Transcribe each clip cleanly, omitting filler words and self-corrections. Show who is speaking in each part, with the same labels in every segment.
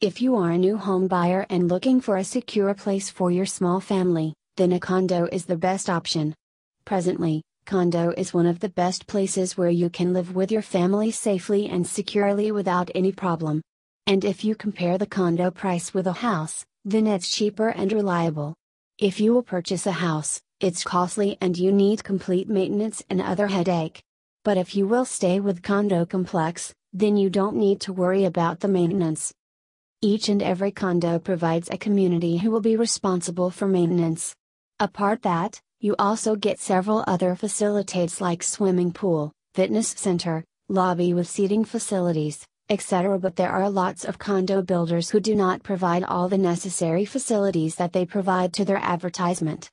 Speaker 1: If you are a new home buyer and looking for a secure place for your small family, then a condo is the best option. Presently, condo is one of the best places where you can live with your family safely and securely without any problem. And if you compare the condo price with a house, then it's cheaper and reliable. If you will purchase a house, it's costly and you need complete maintenance and other headache. But if you will stay with condo complex, then you don't need to worry about the maintenance. Each and every condo provides a community who will be responsible for maintenance. Apart that, you also get several other facilities like swimming pool, fitness center, lobby with seating facilities, etc. But there are lots of condo builders who do not provide all the necessary facilities that they provide to their advertisement.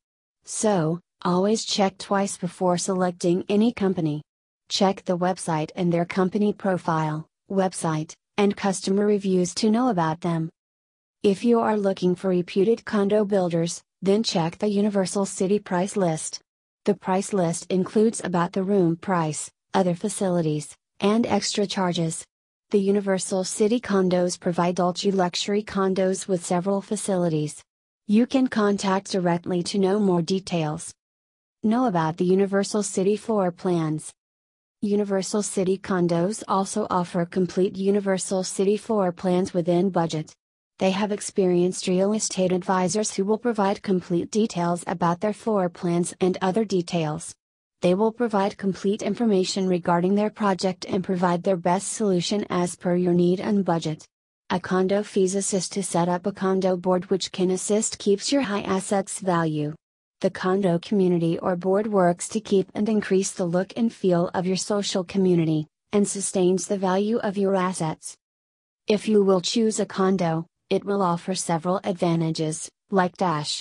Speaker 1: So, always check twice before selecting any company. Check the website and their company profile, website, and customer reviews to know about them. If you are looking for reputed condo builders, then check the Universal City price list. The price list includes about the room price, other facilities, and extra charges. The Universal City condos provide ultra-luxury condos with several facilities. You can contact directly to know more details. Know about the Universal City floor plans. Universal City condos also offer complete Universal City floor plans within budget. They have experienced real estate advisors who will provide complete details about their floor plans and other details. They will provide complete information regarding their project and provide their best solution as per your need and budget. A condo fees assist to set up a condo board which can assist keeps your high assets value. The condo community or board works to keep and increase the look and feel of your social community, and sustains the value of your assets. If you will choose a condo, it will offer several advantages, like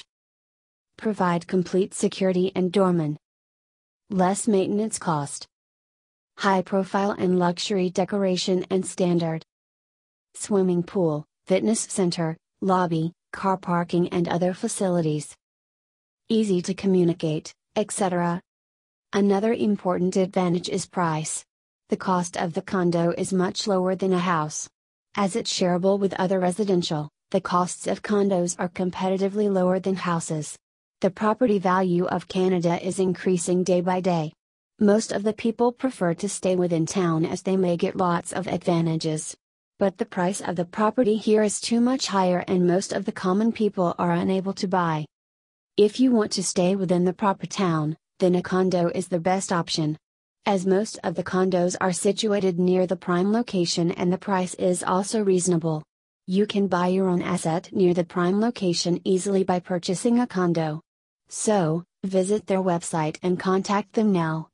Speaker 1: provide complete security and doorman. Less maintenance cost. High profile and luxury decoration and standard. Swimming pool, fitness center, lobby, car parking and other facilities. Easy to communicate, etc. Another important advantage is price. The cost of the condo is much lower than a house. As it's shareable with other residential, the costs of condos are competitively lower than houses. The property value of Canada is increasing day by day. Most of the people prefer to stay within town as they may get lots of advantages. But the price of the property here is too much higher and most of the common people are unable to buy. If you want to stay within the proper town, then a condo is the best option. As most of the condos are situated near the prime location and the price is also reasonable. You can buy your own asset near the prime location easily by purchasing a condo. So, visit their website and contact them now.